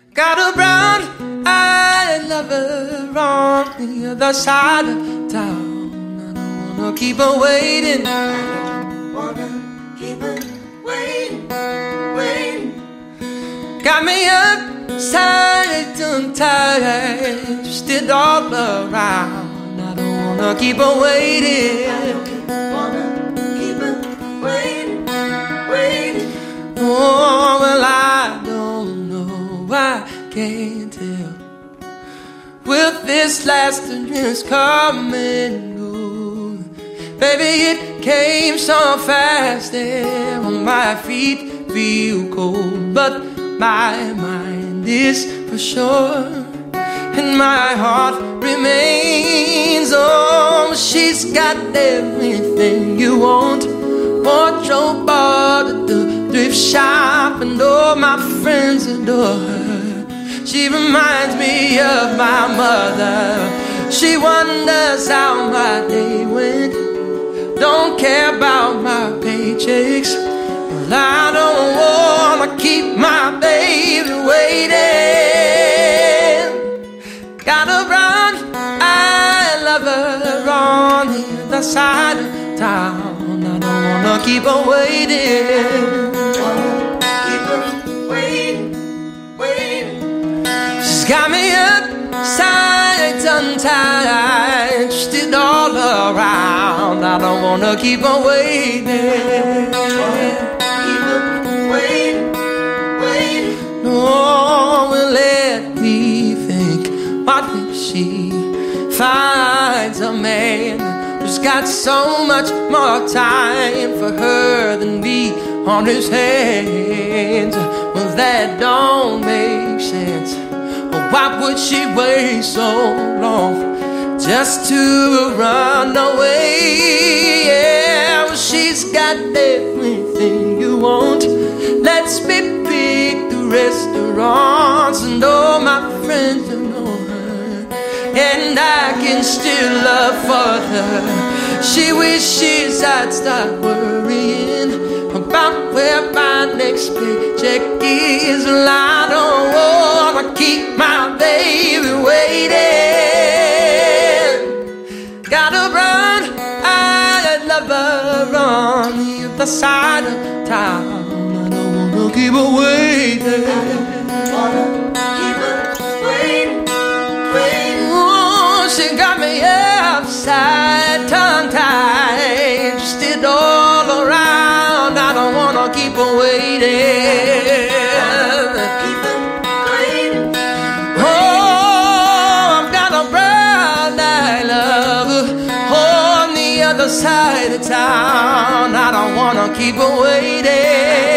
Got a brown-eyed lover on the other side of town. I don't wanna keep her waiting. I don't wanna keep her waiting, waiting. Got me upside, tongue-tied, twisted all around. I don't wanna keep her waiting. I don't wanna keep her waiting, waiting. Oh, well, I don't know, I can't tell. Will this last or just come and go? Baby, it came so fast and well, my feet feel cold, but my mind is for sure, and my heart remains. Oh, she's got everything you want. Wardrobe bought at the thrift shop, and all my friends adore her. She reminds me of my mother. She wonders how my day went. Don't care about my paychecks. Well, I don't wanna keep my baby waiting. Got a brown-eyed lover on the other side of town. I don't wanna keep her waiting. Keep her waiting, waiting. She's got me upside, tongue-tied, twisted all around. I don't wanna keep her waiting. Keep her waiting, waiting. No, well, let me think. What if she finds a man who's got so much more time for her than me on his hands? Well, that don't make sense. Well, why would she wait so long just to run away? Yeah, well, she's got everything you want. Let's me pick the restaurants and all my friends who know her, and I can still love for her. She wishes I'd stop worrying about where my next paycheck is. Well, I don't wanna keep my baby waiting. Got a brown-eyed lover on the other side of town. I don't wanna keep her waiting. Keep her waiting, waiting. Oh, she got me upside, tongue-tied, twisted all around. I don't wanna keep her waiting. Keep her waiting. Oh, I've got a brown-eyed lover on the other side of town. I don't wanna keep her waiting.